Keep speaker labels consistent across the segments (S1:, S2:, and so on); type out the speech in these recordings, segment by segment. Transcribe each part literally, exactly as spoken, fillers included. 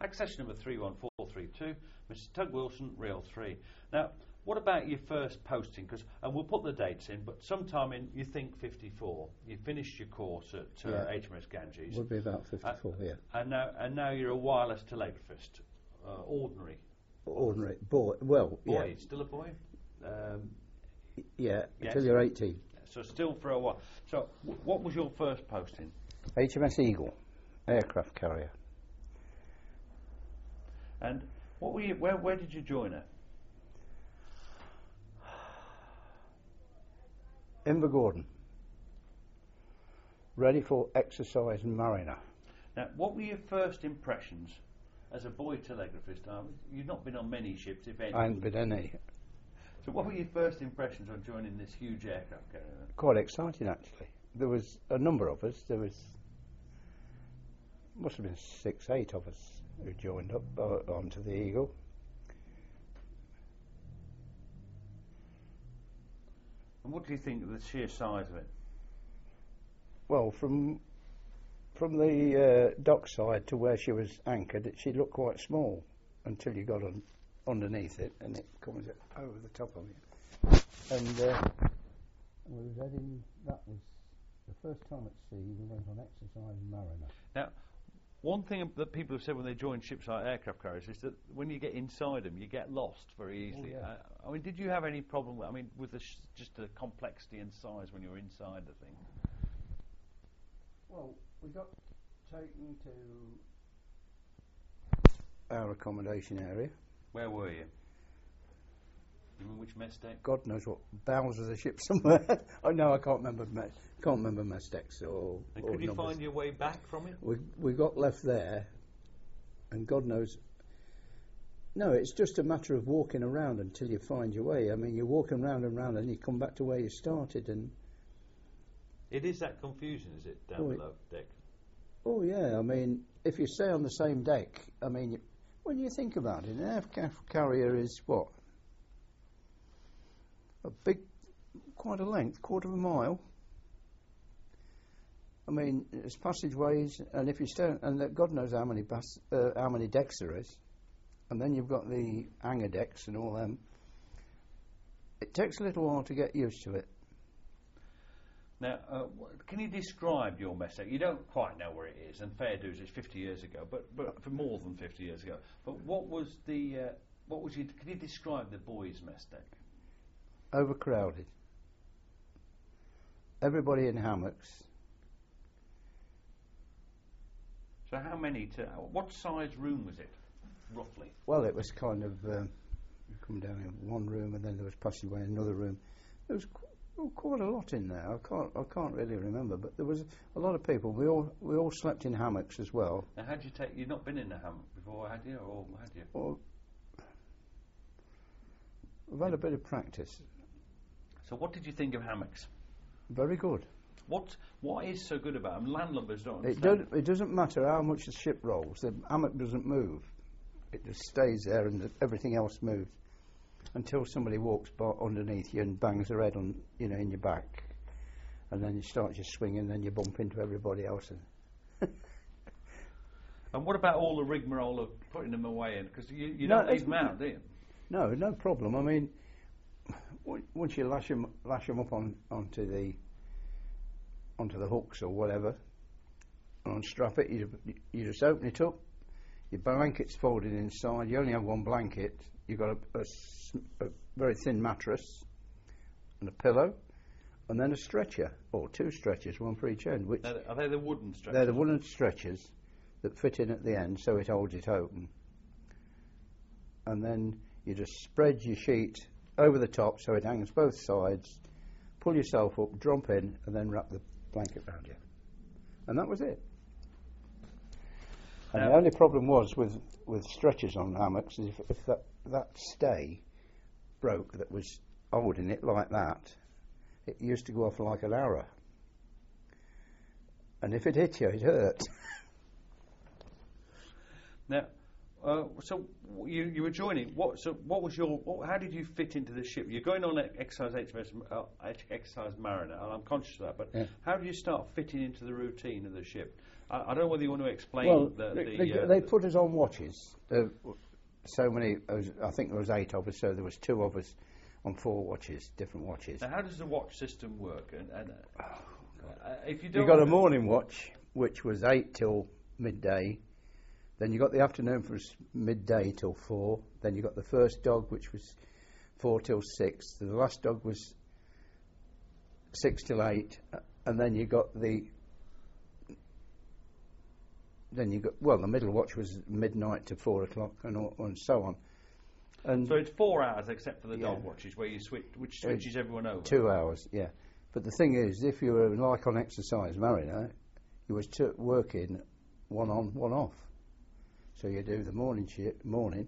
S1: Accession number three one four three two, Mister Tug Wilson, Reel three. Now, what about your first posting? Because, and we'll put the dates in, but sometime in, you think fifty-four, you finished your course at uh,
S2: yeah.
S1: H M S Ganges.
S2: Would be about fifty-four,
S1: uh,
S2: yeah.
S1: And now, and now you're a wireless telegraphist, uh, ordinary.
S2: Ordinary boy. Well,
S1: boy,
S2: yeah.
S1: Still a boy. Um,
S2: yeah,
S1: yes.
S2: until you're eighteen.
S1: So still for a while. So, w what was your first posting?
S2: H M S Eagle, aircraft carrier.
S1: And what were you? Where where did you join it?
S2: Invergordon. Ready for exercise mariner.
S1: Now, what were your first impressions as a boy telegraphist? Uh, you've not been on many ships, if any.
S2: I haven't been any.
S1: So what were your first impressions on joining this huge aircraft carrier?
S2: Quite exciting, actually. There was a number of us. There was, must have been six, eight of us who joined up uh, onto the Eagle.
S1: And what do you think of the sheer size of it?
S2: Well, from from the uh, dock side to where she was anchored, it, she looked quite small until you got on underneath it, and it comes over the top of you. And uh, we was heading. That was the first time at sea. We went on exercise mariner.
S1: Now, one thing that people have said when they join ships like aircraft carriers is that when you get inside them, you get lost very easily.
S2: Oh, yeah.
S1: uh, I mean, did you have any problem? With, I mean, with the sh just the complexity and size when you're inside the thing?
S2: Well, we got taken to our accommodation area.
S1: Where were you? You mean which mess deck?
S2: God knows what bowels of the ship somewhere. Oh no, I can't remember. Me can't remember mess decks or.
S1: And
S2: or
S1: could you
S2: numbers.
S1: find your way back from it?
S2: We we got left there, and God knows. No, it's just a matter of walking around until you find your way. I mean, you're walking round and round, and you come back to where you started, and.
S1: It is that confusion, is it, down
S2: Oh,
S1: below deck?
S2: Oh yeah, I mean, if you stay on the same deck, I mean, you, when you think about it, an aircraft carrier is what? A big, quite a length, quarter of a mile. I mean, it's passageways, and if you stay, and that God knows how many bas uh, how many decks there is, and then you've got the hangar decks and all them. It takes a little while to get used to it.
S1: Now, uh, can you describe your mess deck? You don't quite know where it is, and fair dues, it's fifty years ago, but but for more than fifty years ago. But what was the uh, what was you? Can you describe the boys' mess deck?
S2: Overcrowded. Everybody in hammocks.
S1: So how many? To what size room was it, roughly?
S2: Well, it was kind of um, you come down in one room, and then there was passageway in another room. There was Oh, quite a lot in there. I can't. I can't really remember, but there was a lot of people. We all we all slept in hammocks as well.
S1: Now, had you take? You'd not been in a hammock before, had you, or had you?
S2: Well, we've had a bit of practice.
S1: So, what did you think of hammocks?
S2: Very good.
S1: What What is so good about them? Landlubbers don't
S2: It
S1: understand.
S2: doesn't. It doesn't matter how much the ship rolls. The hammock doesn't move. It just stays there, and the, everything else moves. Until somebody walks by underneath you and bangs their head on, you know, in your back, and then you start your swing, and then you bump into everybody else. And,
S1: and what about all the rigmarole of putting them away? Because you, you
S2: No,
S1: don't leave
S2: it's-
S1: them out, do you?
S2: no, no problem. I mean, w- once you lash them, lash them up on onto the onto the hooks or whatever, and unstrap it, you you just open it up. Your blanket's folded inside. You only have one blanket. You've got a, a s- a very thin mattress and a pillow, and then a stretcher, or two stretchers, one for each end. Which
S1: Are they, are they the wooden stretchers?
S2: they're the wooden stretchers that fit in at the end, so it holds it open. And then you just spread your sheet over the top so it hangs both sides. Pull yourself up, drop in, and then wrap the blanket around you. And that was it. And
S1: Now,
S2: the only problem was with, with stretchers on hammocks is if, if that, that stay broke that was holding it like that, it used to go off like an arrow. And if it hit you, it hurt.
S1: Now, uh, so you you were joining. What so what was your? What, how did you fit into the ship? You're going on exercise H M S uh, exercise Mariner, and I'm conscious of that. But
S2: Yeah.
S1: how did you start fitting into the routine of the ship? I, I don't know whether you want to explain
S2: Well,
S1: the,
S2: they,
S1: the,
S2: they,
S1: uh,
S2: they put us on watches. Uh, so many, uh, I think there was eight of us, so there was two of us on four watches, different watches.
S1: Now, how does the watch system work? And, and uh, uh, if you don't
S2: You got a morning watch, which was eight till midday. Then you got the afternoon from s- midday till four. Then you got the first dog, which was four till six. The last dog was six till eight, uh, and then you got the. Then you got well, the middle watch was midnight to four o'clock, and all, and so on. And
S1: so it's four hours, except for the
S2: Yeah.
S1: dog watches, where you switch, which switches everyone over.
S2: two hours, yeah. But the thing is, if you were like on Exercise Mariner, you was t- working one on, one off. So you do the morning shift, morning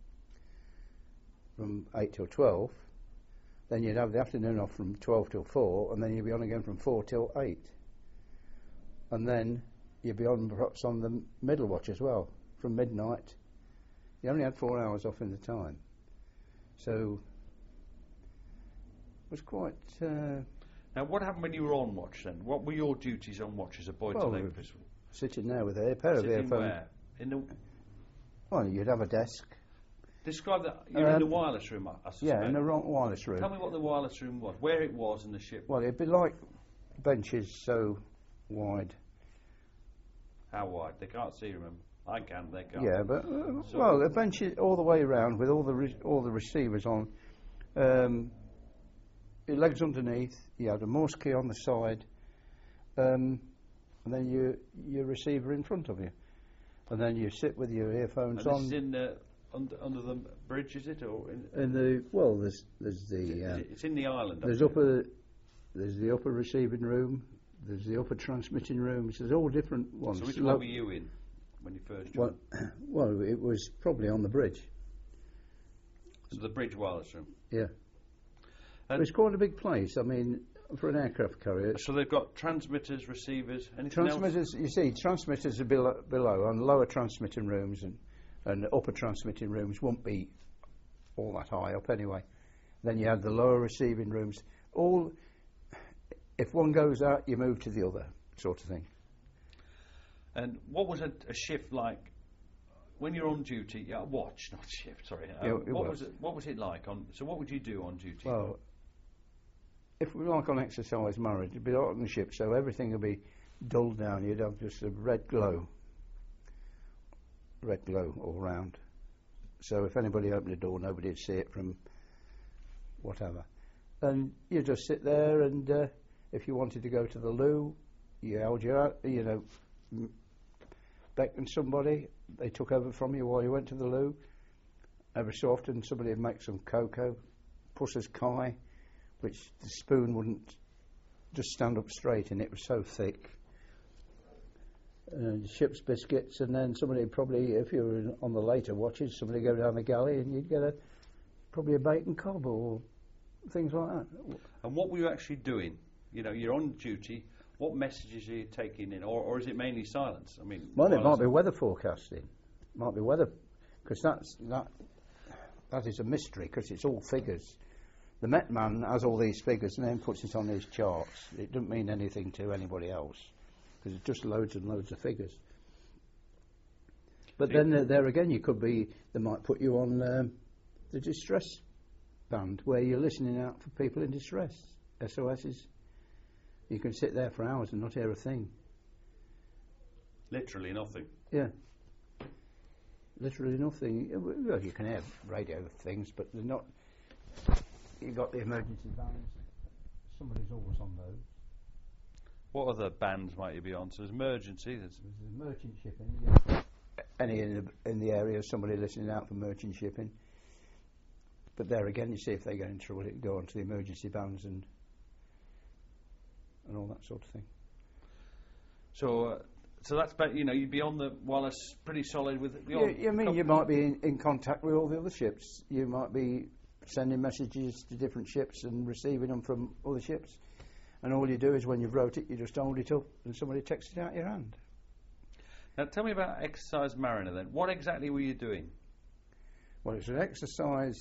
S2: from eight till twelve. Then you'd have the afternoon off from twelve till four, and then you'd be on again from four till eight. And then you'd be on perhaps on the middle watch as well, from midnight. You only had four hours off in the time. So it was quite... Uh,
S1: Now, what happened when you were on watch then? What were your duties on watch as a boy
S2: Well,
S1: to Lakers?
S2: sitting there with a pair of
S1: Sitting
S2: earphones.
S1: where? In the,
S2: Well, you'd have a desk.
S1: describe that. You're in
S2: Um,
S1: the wireless room, I, I suspect.
S2: Yeah, in the ro- wireless room.
S1: Tell me what the wireless room was, where it was in the ship,
S2: Well, it'd be like benches so wide.
S1: how wide. They can't see, remember. I can, they can't.
S2: Yeah, but uh,
S1: So-
S2: well, the benches all the way around with all the re- all the receivers on. Um, your legs underneath. You had a Morse key on the side, um, and then your your receiver in front of you, and then you sit with your earphones
S1: And this
S2: on.
S1: is in uh, under, under the bridge, is it? Or in,
S2: in the well, there's there's
S1: is
S2: the
S1: it-
S2: uh,
S1: it's in the island.
S2: there's
S1: up there.
S2: upper there's the upper receiving room. There's the upper transmitting rooms. There's all different ones.
S1: So which
S2: Lo-
S1: one were you in when you first joined?
S2: Well, well, it was probably on the bridge.
S1: So the bridge wireless room.
S2: Yeah,
S1: And
S2: it was quite a big place. I mean, for an aircraft carrier,
S1: so they've got transmitters, receivers, anything else?
S2: transmitters. You see, transmitters are below, below and lower transmitting rooms and and upper transmitting rooms won't be all that high up anyway. Then you have the lower receiving rooms. All, if one goes out, you move to the other, sort of thing.
S1: And what was a, a shift like when you're on duty? Yeah, watch, not shift. Sorry. Um,
S2: Yeah, it
S1: what
S2: was.
S1: was it? What was it like on? So what would you do on duty?
S2: Well, if we were like on Exercise Mariner, it'd be like on the ship, so everything would be dulled down. You'd have just a red glow, red glow all round. So if anybody opened the door, nobody'd see it from whatever. And you just sit there, and uh, if you wanted to go to the loo, you held your, out- you know, m- beckoned somebody. They took over from you while you went to the loo. Every so often, somebody would make some cocoa, pusser's kai, which the spoon wouldn't just stand up straight, and it was so thick. Uh, ship's biscuits, and then somebody probably, if you were in- on the later watches, somebody go down the galley, and you'd get a probably a bacon cob or things like that.
S1: And what were you actually doing? You know, you're on duty. What messages are you taking in, or, or is it mainly silence? I mean,
S2: Well, it might
S1: wireless-
S2: be weather forecasting. Might be weather, because that's that. That is a mystery, because it's all figures. The Met man has all these figures and then puts it on these charts. It doesn't mean anything to anybody else, because it's just loads and loads of figures. But then uh, there again, you could be. They might put you on um, the distress band, where you're listening out for people in distress. S O Ss. You can sit there for hours and not hear a thing.
S1: Literally nothing.
S2: Yeah. Literally nothing. Well, you can have radio things, but they're not. You've got the emergency bands. Somebody's always on those.
S1: What other bands might you be on? So there's emergency. There's
S2: There's merchant shipping. Yeah. Any in the, in the area, somebody listening out for merchant shipping. But there again, you see if they get in trouble, it go on to the emergency bands and and all that sort of thing.
S1: so. Uh, so that's about, you know, you'd be on the wireless pretty solid with the
S2: You,
S1: odd
S2: you mean
S1: couple-
S2: you might be in, in contact with all the other ships. You might be sending messages to different ships and receiving them from other ships. And all you do is when you've wrote it, you just hold it up and somebody texts it out your hand.
S1: Now tell me about Exercise Mariner then. What exactly were you doing?
S2: Well, it's an exercise.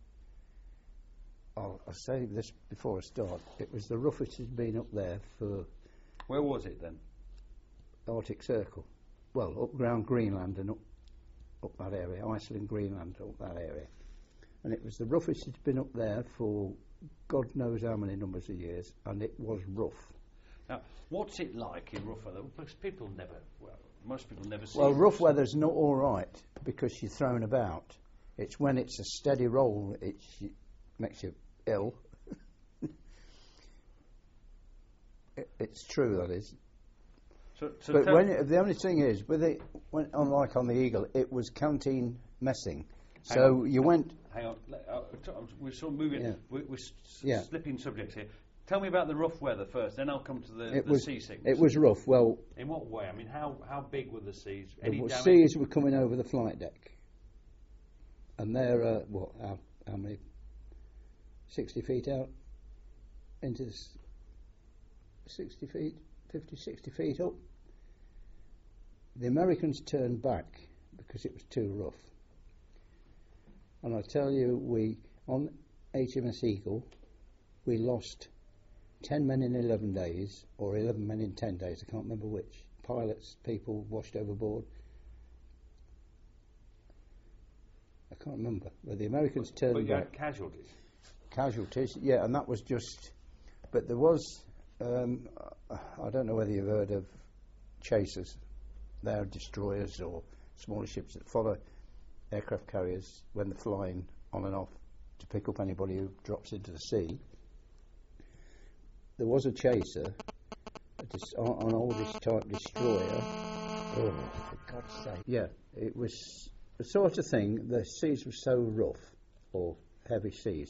S2: I'll, I'll say this before I start. It was the roughest it's been up there for
S1: Where was it then?
S2: Arctic Circle. Well, up around Greenland and up, up that area, Iceland, Greenland, up that area. And it was the roughest it's been up there for God knows how many numbers of years, and it was rough.
S1: Now, what's it like in rough weather? Because people never, well, most people never see
S2: Well,
S1: it.
S2: rough weather's not all right because you're thrown about. It's when it's a steady roll, it makes you ill. it, it's true, that is.
S1: So, so
S2: but
S1: tell
S2: when it, the only thing is, with it, when, unlike on the Eagle, it was canteen messing.
S1: Hang
S2: So
S1: on.
S2: you went.
S1: Hang on, let- uh, t- uh, we're sort of moving.
S2: Yeah.
S1: We're, we're s-
S2: Yeah.
S1: slipping subjects here. Tell me about the rough weather first, then I'll come to the,
S2: It
S1: the
S2: was.
S1: seasickness.
S2: It was rough. Well,
S1: In what way? I mean, how how big were the seas? Any
S2: the
S1: damage?
S2: seas were coming over the flight deck, and they're uh, what? How, how many? Sixty feet out into the s- sixty feet, fifty, sixty feet up. The Americans turned back because it was too rough. And I tell you, we on H M S Eagle, we lost ten men in eleven days, or eleven men in ten days. I can't remember which. Pilots, people washed overboard. I can't remember. But the Americans
S1: But,
S2: turned
S1: but you
S2: back.
S1: had casualties.
S2: Casualties, yeah, and that was just. But there was. Um, I don't know whether you've heard of chasers. They're destroyers or smaller ships that follow aircraft carriers when they're flying on and off to pick up anybody who drops into the sea. There was a chaser, a dis- on an oldest type destroyer. Oh, for God's sake! Yeah, it was the sort of thing. The seas were so rough, or heavy seas,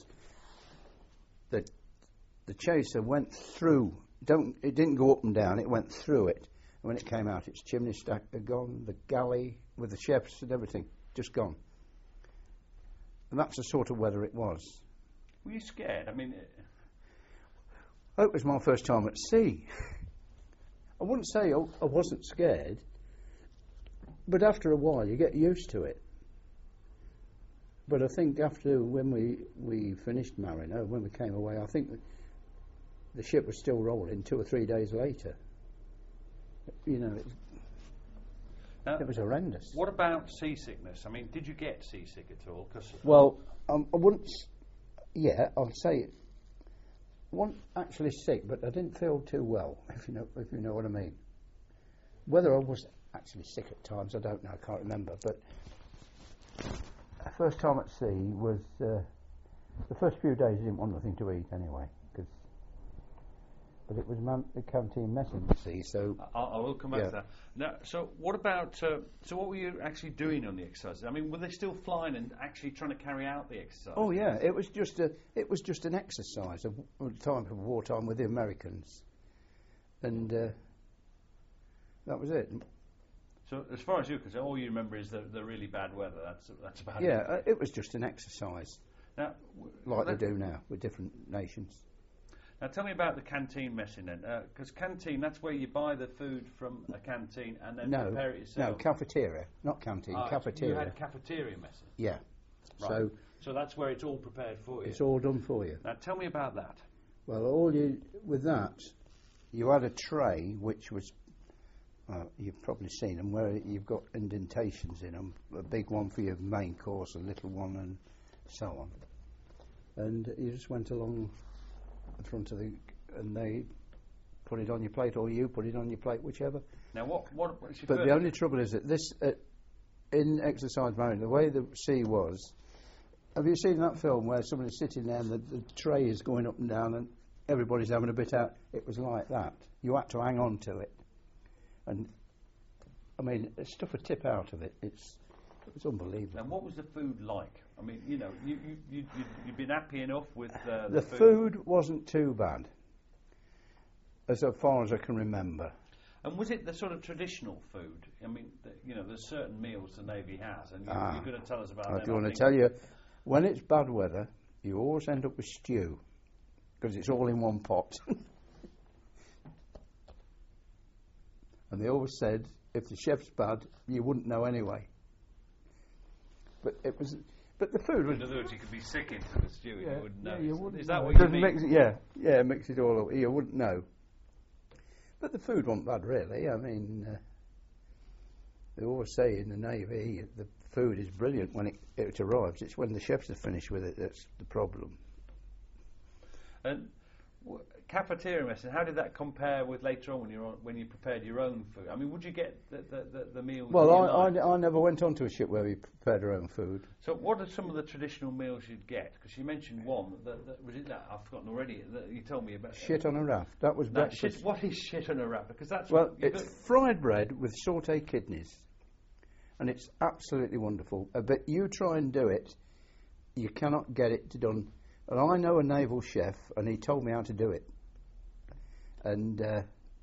S2: that the chaser went through. Don't it didn't go up and down. It went through it. And when it came out, its chimney stack had gone. The galley with the chefs and everything just gone. And that's the sort of weather it was.
S1: Were you scared? I mean, it-
S2: Oh, it was my first time at sea. I wouldn't say I I wasn't scared, but after a while you get used to it. But I think after when we, we finished Mariner, when we came away, I think the, the ship was still rolling two or three days later. You know, it,
S1: now,
S2: it was horrendous.
S1: what about seasickness? I mean, did you get seasick at all? 'Cause
S2: Well, um, I wouldn't. s- Yeah, I'll say it. I wasn't actually sick, but I didn't feel too well. If you know, if you know what I mean. Whether I was actually sick at times, I don't know. I can't remember. But the first time at sea was uh, the first few days. I didn't want nothing to eat anyway, because. But it was man- the canteen messing at sea, so.
S1: I, I will come back
S2: Yeah.
S1: to that. Now, so what about? Uh, so what were you actually doing on the exercises? I mean, were they still flying and actually trying to carry out the exercise?
S2: Oh yeah, it was just a it was just an exercise of of time of wartime with the Americans, and uh, that was it.
S1: So as far as you're concerned, all you remember is the, the really bad weather. That's that's about
S2: Yeah,
S1: it.
S2: uh, it was just an exercise,
S1: Now, w-
S2: like
S1: let-
S2: they do now with different nations.
S1: Now tell me about the canteen messing then, because canteen, that's where you buy the food from a canteen and then
S2: No,
S1: prepare it
S2: no,
S1: yourself.
S2: cafeteria, not canteen,
S1: Ah,
S2: cafeteria.
S1: You had cafeteria messing.
S2: Yeah,
S1: Right.
S2: so
S1: So that's where it's all prepared for you.
S2: it's all done for you.
S1: Now tell me about that.
S2: Well, all you with that, you had a tray which was. Uh, you've probably seen them where you've got indentations in them. A big one for your main course, a little one, and so on. And you just went along in front of the, and they put it on your plate, or you put it on your plate, whichever.
S1: Now what? What? What's your
S2: But
S1: first-
S2: the only trouble is that this, uh, in Exercise Marine, the way the sea was. Have you seen that film where somebody's sitting there and the, the tray is going up and down and everybody's having a bit out? It was like that. You had to hang on to it. And I mean, stuff would tip out of it. It's it's unbelievable.
S1: And what was the food like? I mean, you know, you you you you'd, you'd been happy enough with uh,
S2: The food wasn't too bad, as far as I can remember.
S1: And was it the sort of traditional food? I mean, the, you know, there's certain meals the Navy has, and you,
S2: Ah.
S1: you're going to tell us about
S2: I
S1: them.
S2: do
S1: I
S2: want to
S1: think.
S2: tell you, when it's bad weather, you always end up with stew, because it's all in one pot. And they always said, if the chef's bad, you wouldn't know anyway. But it was, but the food was.
S1: In other words, you could be sick into the stew and you wouldn't know.
S2: yeah, you
S1: Is-
S2: wouldn't
S1: Is that
S2: know.
S1: what
S2: It
S1: you
S2: doesn't
S1: mean?
S2: mix it- yeah, yeah, mix it all up. You wouldn't know. But the food wasn't bad, really. I mean, uh, they always say in the Navy the food is brilliant when it, it arrives. It's when the chefs are finished with it that's the problem.
S1: And w- cafeteria messing, how did that compare with later on when you when you prepared your own food? I mean, would you get the the, the, the meals?
S2: Well,
S1: that you
S2: I,
S1: liked?
S2: I, I never went onto a ship where we prepared our own food.
S1: So, what are some of the traditional meals you'd get? Because you mentioned one that, that was it that I've forgotten already. That you told me about
S2: Shit on a raft. That was
S1: No,
S2: breakfast.
S1: shit, what is shit on a wrap? Because that's
S2: Well,
S1: what you
S2: it's
S1: do.
S2: fried bread with sautéed kidneys, and it's absolutely wonderful. Uh, but you try and do it, you cannot get it to done. And I know a naval chef, and he told me how to do it. And uh,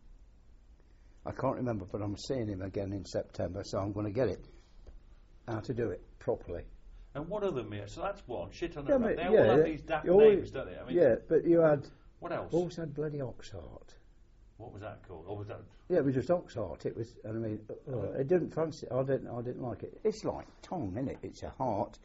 S2: I can't remember, but I'm seeing him again in September, so I'm going to get it. How to do it properly.
S1: And what other meals? So that's one. Shit on
S2: Yeah,
S1: a wrap.
S2: but-
S1: They all
S2: yeah,
S1: have
S2: yeah.
S1: these daft
S2: You always-
S1: names, don't they? I mean,
S2: Yeah, but you had
S1: what else?
S2: always had bloody ox heart.
S1: What was that called? Or was that?
S2: Yeah, it was just ox heart. It was. I mean, uh, I didn't fancy it. I didn't. I didn't like it. It's like tongue, isn't it? It's a heart.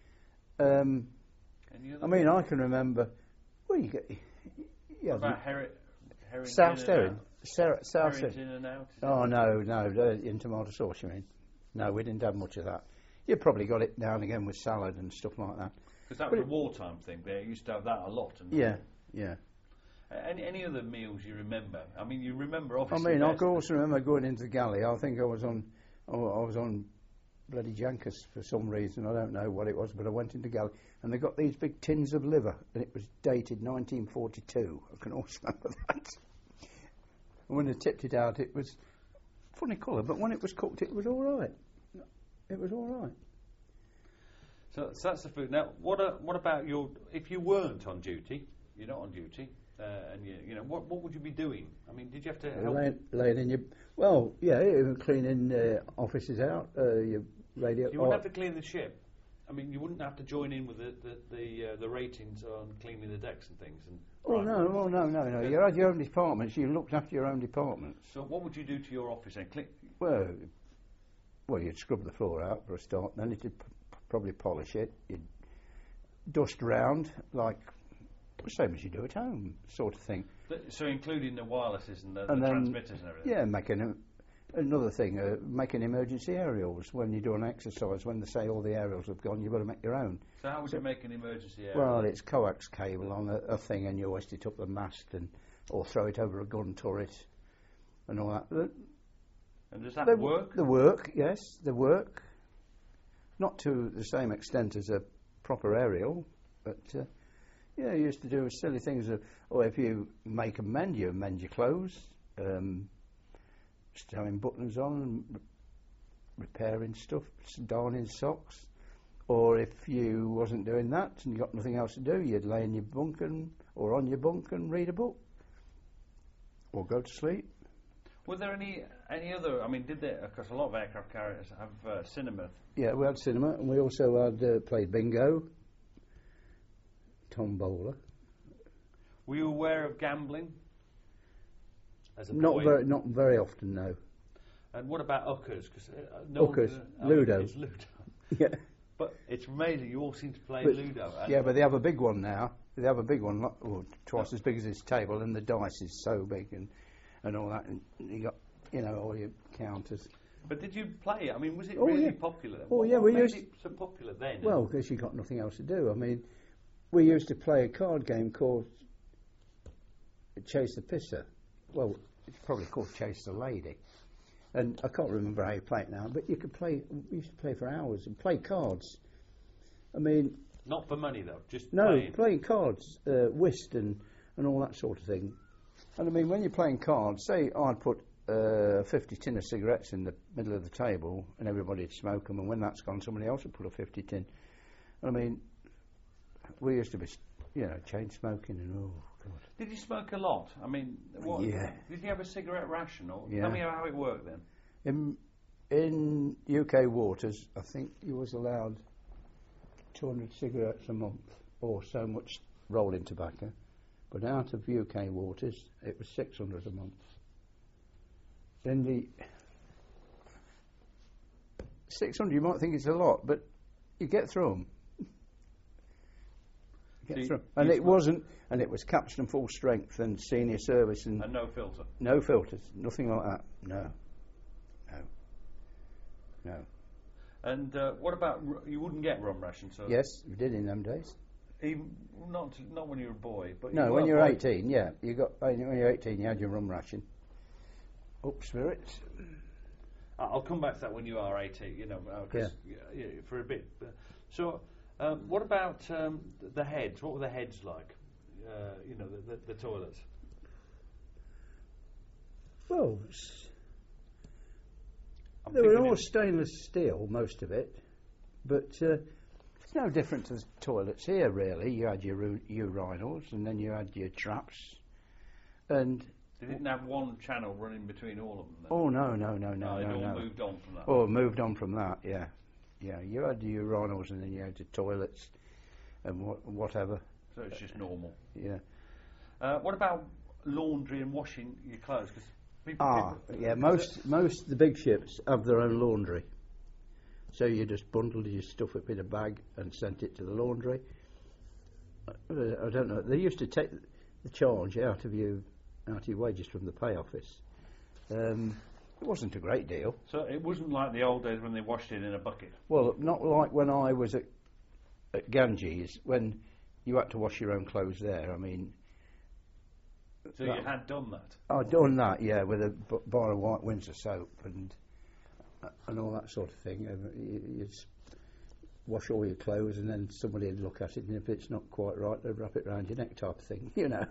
S2: Um,
S1: Any other
S2: I mean, I can remember. Well, you get. Yeah,
S1: What about herring? Herring
S2: South
S1: in and
S2: Sterling. South
S1: out?
S2: Sterling.
S1: Herrings in and out. is
S2: Oh
S1: it?
S2: no, no, uh, in tomato sauce. You mean? No, we didn't have much of that. You probably got it now and again with salad and stuff like that.
S1: Because that
S2: But
S1: was a
S2: it-
S1: wartime thing. They used to have that a lot. And
S2: Yeah, yeah.
S1: Uh, Any any other meals you remember? I mean, you remember
S2: I
S1: obviously.
S2: mean, I
S1: best,
S2: can also remember going into the galley. I think I was on, oh, I was on bloody Jankus for some reason. I don't know what it was, but I went into galley and they got these big tins of liver, and it was dated nineteen forty-two. I can also remember that. And when they tipped it out, it was funny colour, but when it was cooked, it was all right. It was all right.
S1: So, so that's the food. Now, what uh, what about your? If you weren't on duty, you're not on duty, uh, and you you know what what would you be doing? I mean, did you have to help?
S2: Laying, laying in your, well, yeah, you were cleaning uh, offices out, uh, your radio.
S1: You wouldn't have to clean the ship. I mean, you wouldn't have to join in with the the the, uh, the ratings on cleaning the decks and things. And
S2: Oh no, oh no, no, no! You had your own departments. You looked after your own departments.
S1: So, what would you do to your office then? Cle-
S2: Well, well, you'd scrub the floor out for a start. Then you'd p- probably polish it. You'd dust round like the same as you do at home, sort of thing.
S1: th- so, including the wirelesses and the,
S2: And
S1: the
S2: then-
S1: transmitters and everything.
S2: Yeah, making a, another thing, uh, making emergency aerials when you do an exercise. When they say all the aerials have gone, you've got to make your own.
S1: So, how would you make an emergency area?
S2: Well, it's coax cable on a, a thing, and you hoist it up the mast, and or throw it over a gun turret, and all that. The,
S1: and does that
S2: they,
S1: work?
S2: The work, yes, the work. Not to the same extent as a proper aerial, but uh, yeah, you used to do silly things. Uh, or if you make a mend, you mend your clothes, um, sewing buttons on, and re- repairing stuff, s- darning socks. Or if you wasn't doing that and you got nothing else to do, you'd lay in your bunk and, or on your bunk and read a book, or go to sleep.
S1: Were there any any other? I mean, did they? Because a lot of aircraft carriers have uh, cinema.
S2: Yeah, we had cinema, and we also had uh, played bingo, tombola.
S1: Were you aware of gambling? As a
S2: Not
S1: boy?
S2: very, not very often, no.
S1: And what about Uckers? Because uh, no
S2: Uckers,
S1: one- oh,
S2: Ludo.
S1: It's Ludo.
S2: Yeah,
S1: But it's amazing. You all seem to play
S2: But-
S1: Ludo. And
S2: yeah, but they have a big one now. They have a big one, like, oh, twice as big as this table, and the dice is so big, and and all that. And you got, you know, all your counters.
S1: But did you play it? I mean, was it
S2: Oh,
S1: really
S2: yeah.
S1: popular? Then?
S2: Oh,
S1: What-
S2: yeah,
S1: what
S2: we
S1: made
S2: used-
S1: it so popular then.
S2: Well, because you got nothing else to do. I mean, we used to play a card game called Chase the Pisser. Well, it's probably called Chase the Lady. And I can't remember how you play it now, but you could play, we used to play for hours and play cards. I mean,
S1: Not for money though, just
S2: no,
S1: playing.
S2: playing cards, uh, whist and, and all that sort of thing. And I mean, when you're playing cards, say I'd put uh, fifty tin of cigarettes in the middle of the table and everybody'd smoke them, and when that's gone, somebody else would put a fifty tin. I mean, we used to be, you know, chain smoking and oh god.
S1: Did you smoke a lot? I mean, what,
S2: Yeah.
S1: did you have a cigarette ration? Or
S2: Yeah.
S1: tell me how it worked then.
S2: In in U K waters, I think you was allowed two hundred cigarettes a month, or so much rolling tobacco. But out of U K waters, it was six hundred a month. In the six hundred, you might think it's a lot, but you get through them. Get
S1: So you-
S2: through. And
S1: you
S2: it
S1: smoke-
S2: wasn't, and it was capstan full strength and senior service and
S1: And no filter.
S2: no filters, nothing like that. No, no, no.
S1: And uh, what about r- you wouldn't get rum rations? So
S2: Yes, we did in them days.
S1: even not not when you were a boy, but
S2: No,
S1: you
S2: when
S1: were
S2: you were
S1: a boy.
S2: eighteen, yeah, you got when you were eighteen, you had your rum ration. Up spirits.
S1: I- I'll come back to that when you are eighteen. You know, uh 'cause, yeah. Yeah, for a bit. But- So, um, what about um, th- the heads? What were the heads like? Uh, you know, the, the, the toilets.
S2: Well, s-
S1: I'm
S2: they were
S1: thinking
S2: all
S1: it-
S2: stainless steel, most of it, but uh, it's no different to the toilets here, really. You had your ru- urinals, and then you had your traps, and
S1: They didn't have one channel running between all of them. Then.
S2: oh no, no, no, no,
S1: no, they'd
S2: no,
S1: all
S2: no.
S1: moved on from that.
S2: Oh, moved on from that, yeah, yeah. You had the urinals, and then you had the toilets, and wha- whatever,
S1: So it's just normal.
S2: yeah.
S1: Uh, what about laundry and washing your clothes? Cause people,
S2: Ah,
S1: people,
S2: yeah.
S1: 'cause
S2: Most most of the big ships have their own laundry, so you just bundled your stuff up in a bag and sent it to the laundry. Uh, I don't know. They used to take the charge out of you, out of your wages from the pay office. Um, it wasn't a great deal.
S1: So it wasn't like the old days when they washed it in a bucket.
S2: Well, not like when I was at at Ganges when you had to wash your own clothes there. I mean,
S1: So
S2: That-
S1: you had done that.
S2: I'd done that, yeah, with a b- bar of white Windsor soap and uh, and all that sort of thing. Uh, you, you'd s- wash all your clothes, and then somebody would look at it, and if it's not quite right, they'd wrap it round your neck, type of thing, you know.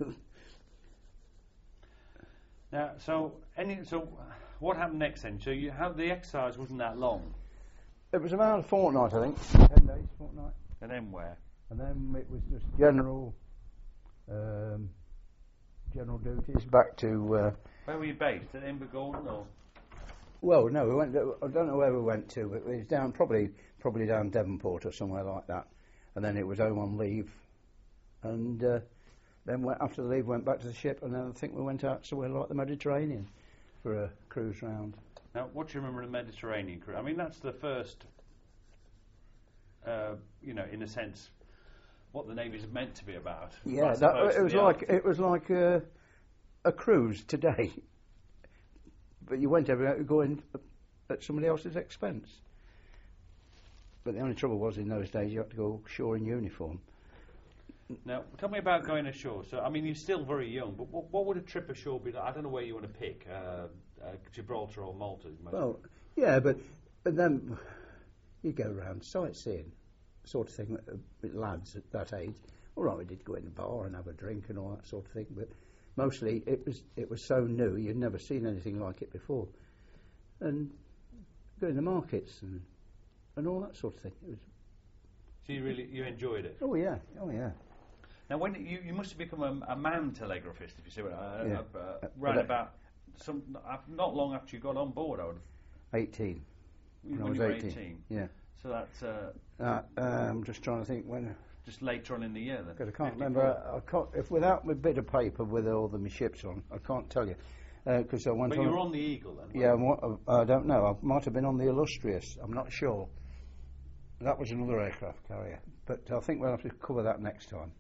S1: Now, so any so what happened next then? So you how the exercise wasn't that long,
S2: It was about a fortnight, I think, ten days, fortnight,
S1: and then where?
S2: and then it was just general, um, general duties back to. Uh,
S1: Where were you based? At Invergordon or?
S2: Well, no, we went. To, I don't know where we went to, but it was down probably probably down Devonport or somewhere like that. And then it was home on leave, and uh, then went, after the leave went back to the ship, and then I think we went out somewhere like the Mediterranean for a cruise round.
S1: Now, what do you remember of the Mediterranean cruise? I mean, that's the first, uh, you know, in a sense, what the Navy's meant to be about.
S2: Yeah,
S1: as
S2: that,
S1: opposed
S2: it
S1: to
S2: was
S1: the
S2: like
S1: Arctic.
S2: it was like a, a cruise today, but you went everywhere going at somebody else's expense. But the only trouble was in those days you had to go ashore in uniform.
S1: Now, tell me about going ashore. So, I mean, you're still very young, but what, what would a trip ashore be like? I don't know where you want to pick, uh, uh, Gibraltar or Malta. most-
S2: Well, yeah, but but then you go around sightseeing, sort of thing, with, uh, with lads at that age. All right, we did go in the bar and have a drink and all that sort of thing, but mostly it was it was so new you'd never seen anything like it before, and go in the markets and and all that sort of thing. It was,
S1: So you really you enjoyed it.
S2: oh yeah, oh yeah.
S1: Now, when you you must have become a, a man telegraphist, if you see what I
S2: Yeah.
S1: uh, uh,
S2: Uh,
S1: round
S2: but I-
S1: about some uh, not long after you got on board. I would
S2: eighteen.
S1: when,
S2: When I was
S1: you were
S2: eighteen.
S1: eighteen.
S2: Yeah.
S1: So that's uh,
S2: Uh, uh, I'm just trying to think when.
S1: just later on in the year then.
S2: Because I can't
S1: fifty-four.
S2: remember. I can't, if without my bit of paper with all the my ships on, I can't tell you. Because I went
S1: But
S2: on.
S1: you were on the Eagle then.
S2: Yeah,
S1: weren't
S2: and what, I don't know. I might have been on the Illustrious. I'm not sure. That was another aircraft carrier. But I think we'll have to cover that next time.